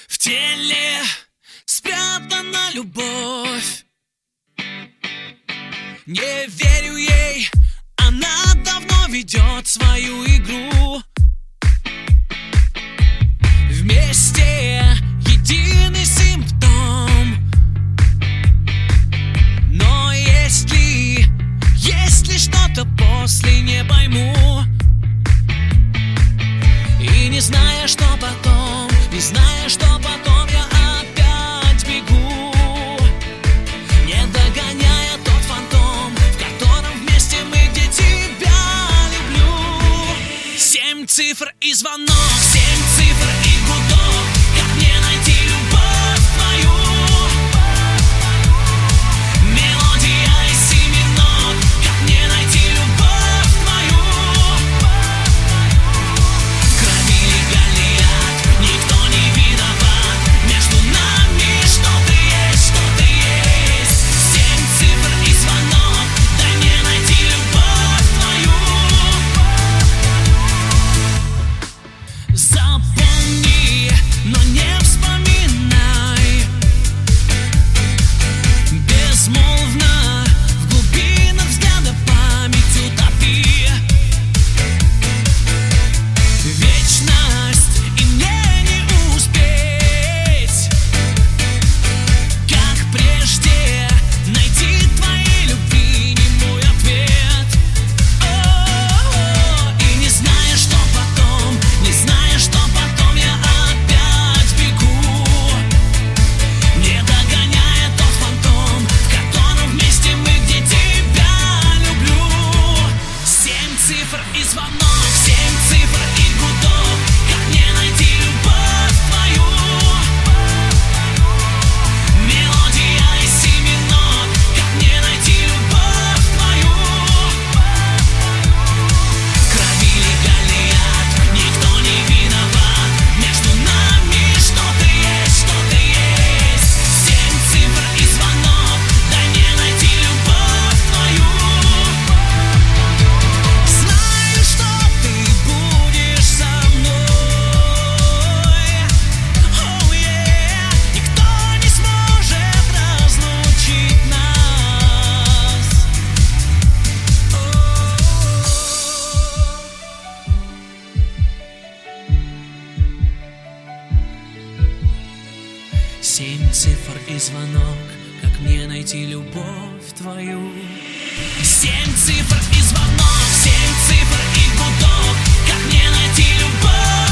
В теле спрятана любовь. Не верю ей, она давно ведет свою игру. Вместе единый симптом. Но есть ли что-то после, не пойму. И не зная, что потом, не зная, что потом, я опять бегу, не догоняя тот фантом, в котором вместе мы, где тебя люблю. 7 цифр и звонок, 7 цифр и гудок. Как мне найти любовь твою? Мелодия из 7 нот. Как мне найти любовь твою? Крови Голиаф, никто не виноват. Между нами что-то есть, что-то есть. 7 цифр и звонок. Дай мне найти любовь твою. Запомни, но не вспоминай. Безмолвно в глубинах взгляда память утопи. Вечность, и мне не успеть, как прежде, найти твоей любви немой ответ. И не зная, что потом, не зная, что потом, я опять бегу, не догоняя тот фантом, в котором вместе мы, где тебя люблю. 7 цифр и звонок, 7 цифр и гудок. Как мне найти любовь твою? Мелодия из 7 нот. Как мне найти любовь твою? Крови Голиаф, никто не виноват. Между нами что-то есть, что-то есть. 7 цифр и звонок. Дай мне найти любовь твою. Знаю, что ты будешь со мной. Oh yeah. Никто не сможет разлучить нас. 7 цифр и звонок. Как мне найти любовь твою? 7 цифр и звонок, 7 цифр и гудок. Как мне найти любовь?